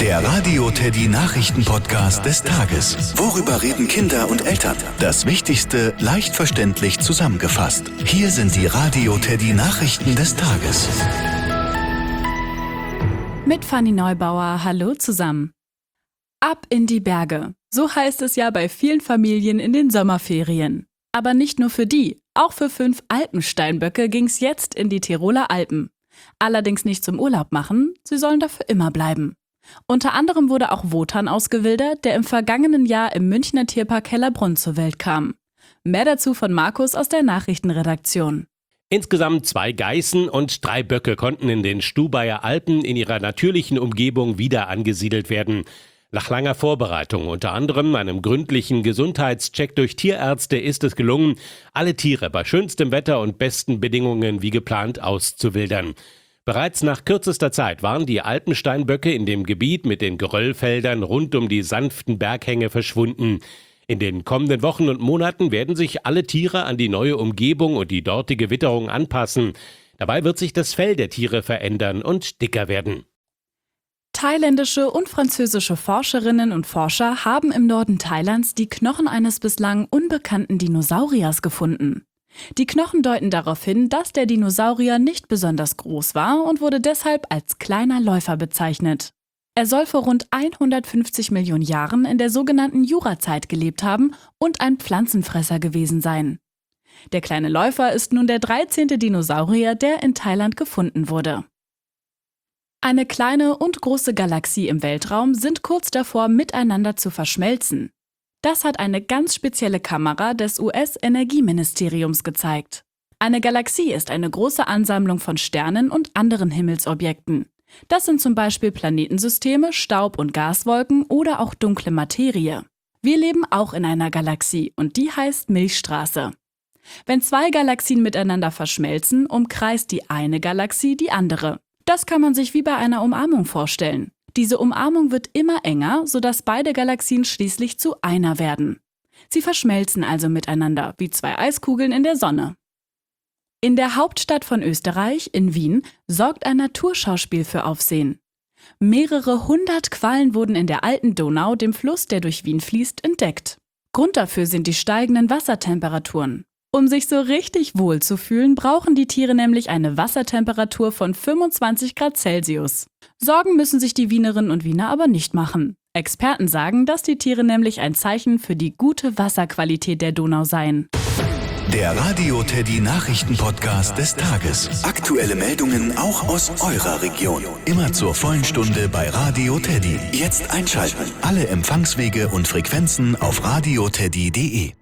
Der Radio Teddy Nachrichten-Podcast des Tages. Worüber reden Kinder und Eltern? Das Wichtigste leicht verständlich zusammengefasst. Hier sind die Radio Teddy Nachrichten des Tages. Mit Fanny Neubauer, hallo zusammen. Ab in die Berge. So heißt es ja bei vielen Familien in den Sommerferien. Aber nicht nur für die, auch für 5 Alpensteinböcke ging's jetzt in die Tiroler Alpen. Allerdings nicht zum Urlaub machen, sie sollen dafür immer bleiben. Unter anderem wurde auch Wotan ausgewildert, der im vergangenen Jahr im Münchner Tierpark Hellerbrunn zur Welt kam. Mehr dazu von Markus aus der Nachrichtenredaktion. Insgesamt 2 Geißen und 3 Böcke konnten in den Stubaier Alpen in ihrer natürlichen Umgebung wieder angesiedelt werden. Nach langer Vorbereitung, unter anderem einem gründlichen Gesundheitscheck durch Tierärzte, ist es gelungen, alle Tiere bei schönstem Wetter und besten Bedingungen wie geplant auszuwildern. Bereits nach kürzester Zeit waren die Alpensteinböcke in dem Gebiet mit den Geröllfeldern rund um die sanften Berghänge verschwunden. In den kommenden Wochen und Monaten werden sich alle Tiere an die neue Umgebung und die dortige Witterung anpassen. Dabei wird sich das Fell der Tiere verändern und dicker werden. Thailändische und französische Forscherinnen und Forscher haben im Norden Thailands die Knochen eines bislang unbekannten Dinosauriers gefunden. Die Knochen deuten darauf hin, dass der Dinosaurier nicht besonders groß war und wurde deshalb als kleiner Läufer bezeichnet. Er soll vor rund 150 Millionen Jahren in der sogenannten Jurazeit gelebt haben und ein Pflanzenfresser gewesen sein. Der kleine Läufer ist nun der 13. Dinosaurier, der in Thailand gefunden wurde. Eine kleine und große Galaxie im Weltraum sind kurz davor, miteinander zu verschmelzen. Das hat eine ganz spezielle Kamera des US-Energieministeriums gezeigt. Eine Galaxie ist eine große Ansammlung von Sternen und anderen Himmelsobjekten. Das sind zum Beispiel Planetensysteme, Staub- und Gaswolken oder auch dunkle Materie. Wir leben auch in einer Galaxie und die heißt Milchstraße. Wenn 2 Galaxien miteinander verschmelzen, umkreist die eine Galaxie die andere. Das kann man sich wie bei einer Umarmung vorstellen. Diese Umarmung wird immer enger, sodass beide Galaxien schließlich zu einer werden. Sie verschmelzen also miteinander, wie 2 Eiskugeln in der Sonne. In der Hauptstadt von Österreich, in Wien, sorgt ein Naturschauspiel für Aufsehen. Mehrere 100 Quallen wurden in der alten Donau, dem Fluss, der durch Wien fließt, entdeckt. Grund dafür sind die steigenden Wassertemperaturen. Um sich so richtig wohl zu fühlen, brauchen die Tiere nämlich eine Wassertemperatur von 25 Grad Celsius. Sorgen müssen sich die Wienerinnen und Wiener aber nicht machen. Experten sagen, dass die Tiere nämlich ein Zeichen für die gute Wasserqualität der Donau seien. Der Radio Teddy Nachrichten-Podcast des Tages. Aktuelle Meldungen auch aus eurer Region. Immer zur vollen Stunde bei Radio Teddy. Jetzt einschalten. Alle Empfangswege und Frequenzen auf radioteddy.de.